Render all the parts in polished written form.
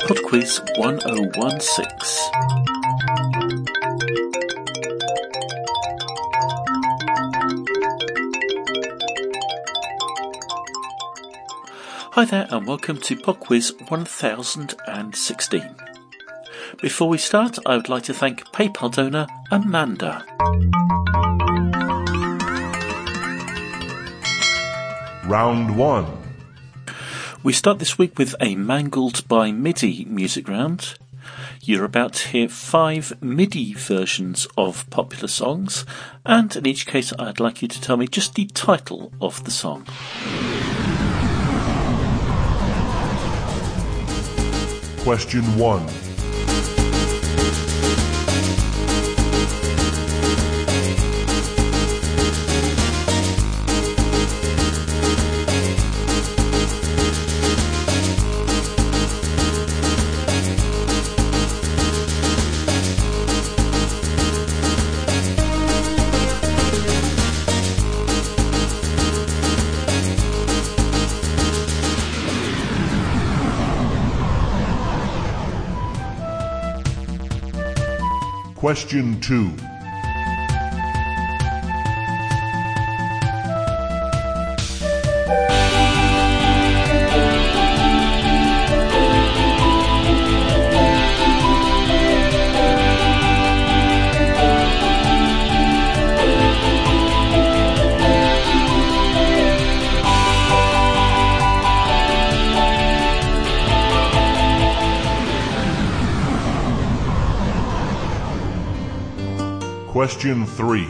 Pod Quiz 1016. Hi there and welcome to Pod Quiz 1016. Before we start, I would like to thank PayPal donor Amanda. Round 1. We start this week with a Mangled by MIDI music round. You're about to hear 5 MIDI versions of popular songs, and in each case I'd like you to tell me just the title of the song. Question 1. Question 2. Question 3.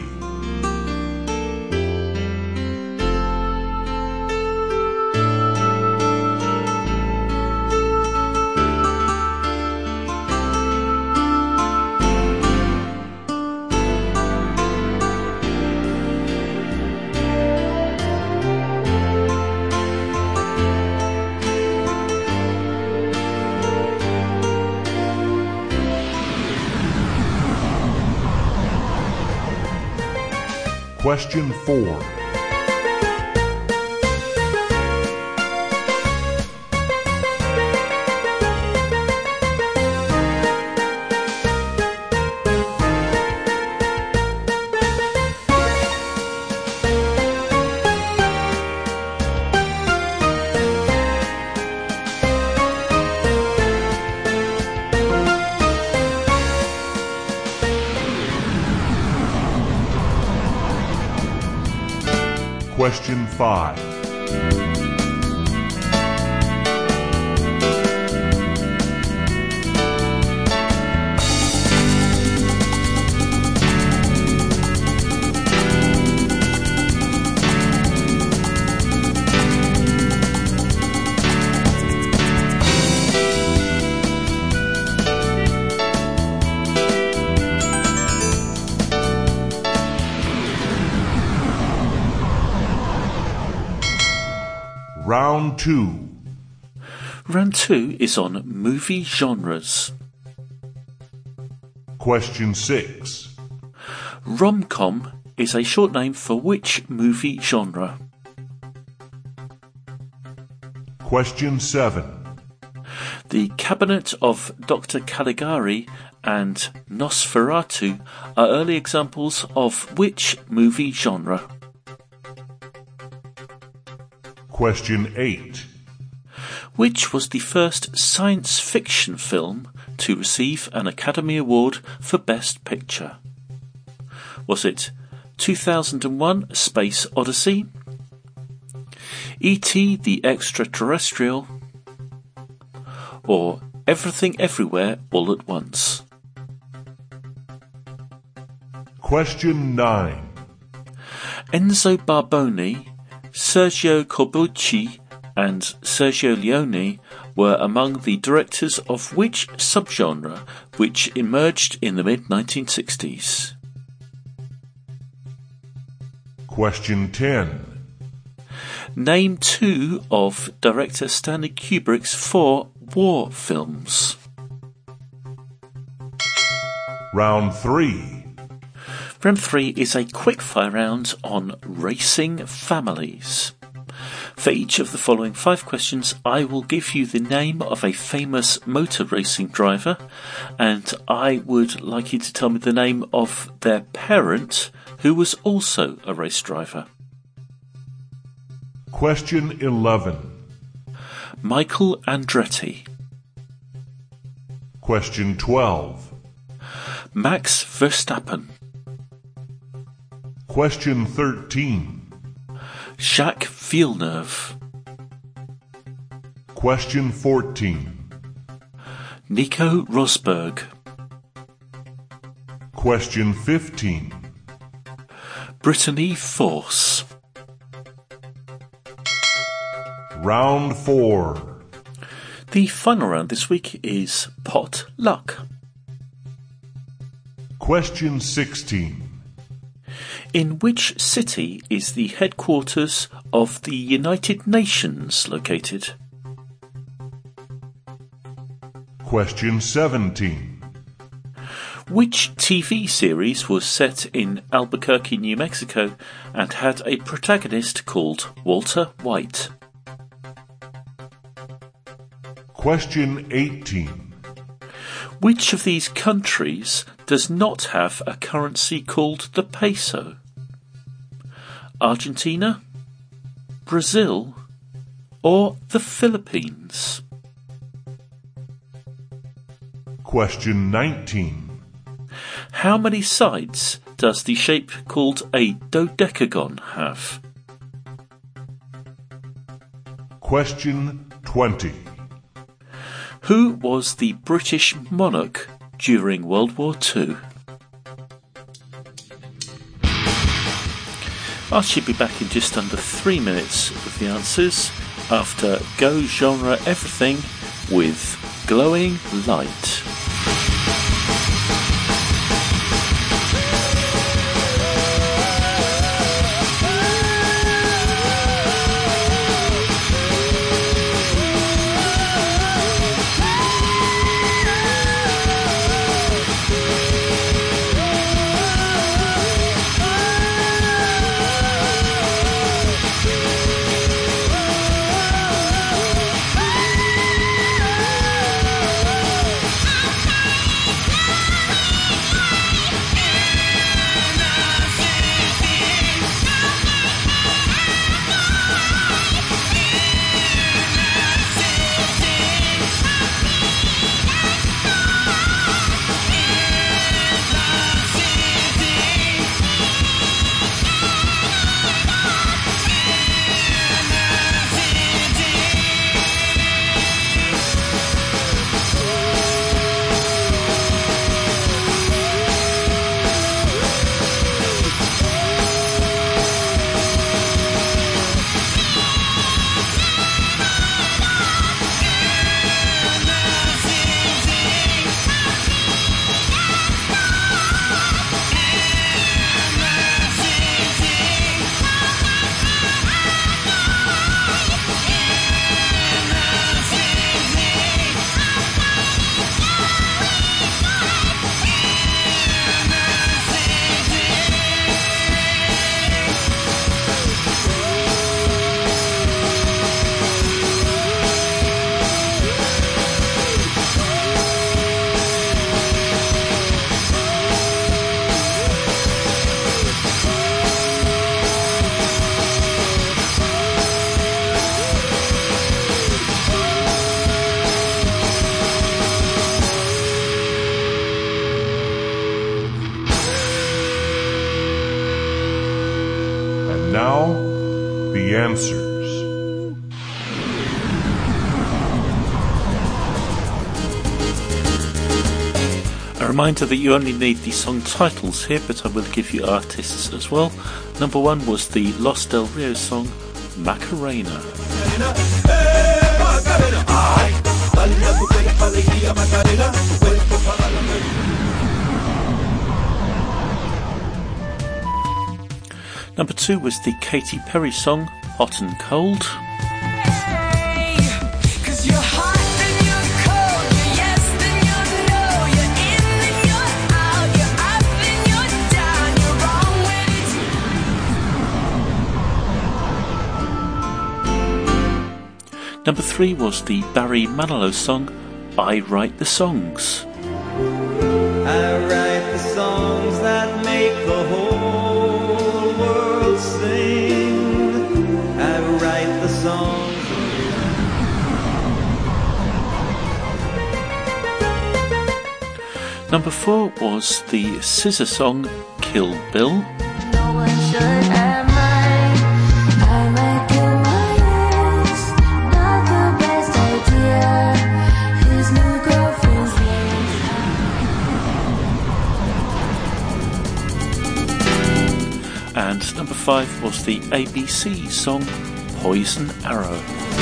Question 4. Question 5. Round 2. Round 2 is on movie genres. Question 6. Rom-com is a short name for which movie genre? Question 7. The Cabinet of Dr. Caligari and Nosferatu are early examples of which movie genre? Question 8. Which was the first science fiction film to receive an Academy Award for Best Picture? Was it 2001: A Space Odyssey, E.T. the Extraterrestrial, or Everything Everywhere All at Once? Question 9. Enzo Barboni, Sergio Corbucci and Sergio Leone were among the directors of which subgenre which emerged in the mid-1960s? Question 10. Name 2 of director Stanley Kubrick's 4 war films. Round 3. Round 3 is a quickfire round on racing families. For each of the following 5 questions, I will give you the name of a famous motor racing driver, and I would like you to tell me the name of their parent, who was also a race driver. Question 11. Michael Andretti. Question 12. Max Verstappen. Question 13. Jacques Villeneuve. Question 14. Nico Rosberg. Question 15. Brittany Force. Round 4. The final round this week is Pot Luck. Question 16. In which city is the headquarters of the United Nations located? Question 17. Which TV series was set in Albuquerque, New Mexico, and had a protagonist called Walter White? Question 18. Which of these countries does not have a currency called the peso? Argentina, Brazil, or the Philippines? Question 19. How many sides does the shape called a dodecagon have? Question 20. Who was the British monarch during World War II? I should be back in just under 3 minutes with the answers after Go Genre Everything with Glowing Light. Now, the answers. A reminder that you only need the song titles here, but I will give you artists as well. Number 1 was the Los Del Rio song Macarena. Number 2 was the Katy Perry song Hot and Cold. Number 3 was the Barry Manilow song, I Write the Songs. I write the songs that make the whole world sing. I write the songs. Number 4 was the SZA song, Kill Bill. No one should have mine. I might kill mine. It's not the best idea. His new girlfriend's name. And number 5 was the ABC song, Poison Arrow.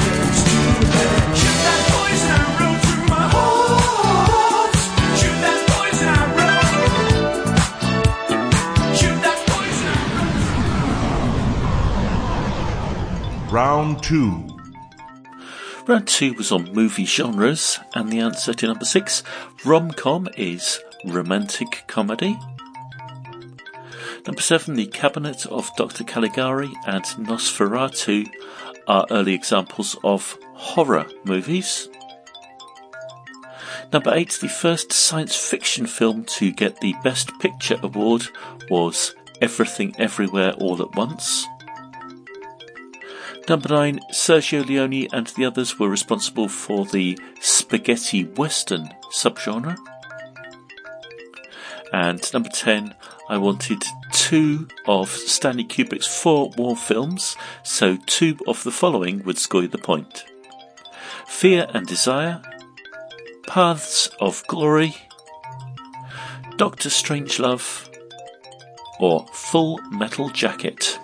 Round 2. Round 2 was on movie genres, and the answer to number 6, rom-com, is romantic comedy. Number 7, The Cabinet of Dr. Caligari and Nosferatu are early examples of horror movies. Number 8, the first science fiction film to get the Best Picture award was Everything Everywhere All at Once. Number 9, Sergio Leone and the others were responsible for the spaghetti western subgenre. And number 10, I wanted 2 of Stanley Kubrick's 4 war films, so 2 of the following would score you the point. Fear and Desire, Paths of Glory, Dr. Strangelove, or Full Metal Jacket.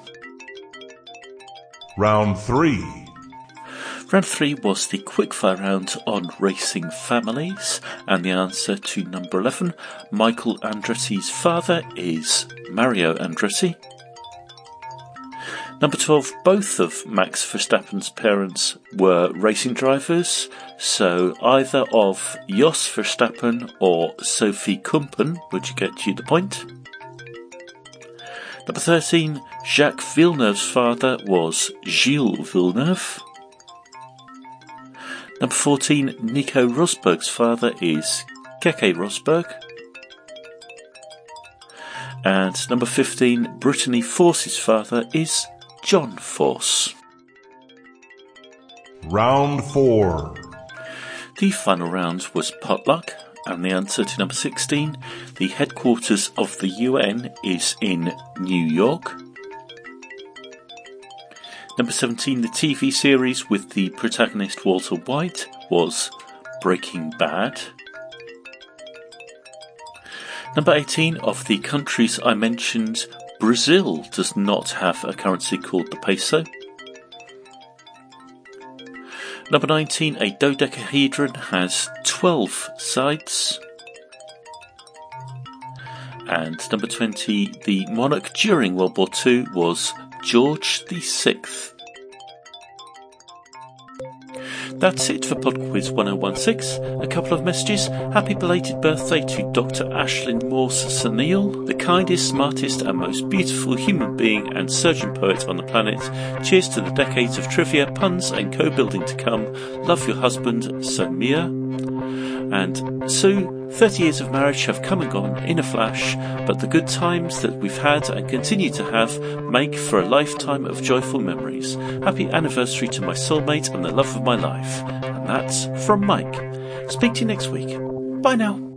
Round 3. Round 3 was the quickfire round on racing families, and the answer to number 11, Michael Andretti's father, is Mario Andretti. Number 12, both of Max Verstappen's parents were racing drivers, so either of Jos Verstappen or Sophie Kumpen would get you the point. Number 13, Jacques Villeneuve's father was Gilles Villeneuve. Number 14, Nico Rosberg's father is Keke Rosberg. And number 15, Brittany Force's father is John Force. Round 4. The final round was potluck, and the answer to number 16, the headquarters of the UN is in New York. Number 17, the TV series with the protagonist Walter White was Breaking Bad. Number 18, of the countries I mentioned, Brazil does not have a currency called the peso. Number 19, a dodecahedron has 12 sides. And number 20, the monarch during World War II was George VI. That's it for Pod Quiz 1016. A couple of messages. Happy belated birthday to Dr. Ashlyn Morse-Sanil, the kindest, smartest and most beautiful human being and surgeon poet on the planet. Cheers to the decades of trivia, puns and co-building to come. Love your husband, Samir. And Sue, 30 years of marriage have come and gone in a flash, but the good times that we've had and continue to have make for a lifetime of joyful memories. Happy anniversary to my soulmate and the love of my life. And that's from Mike. Speak to you next week. Bye now.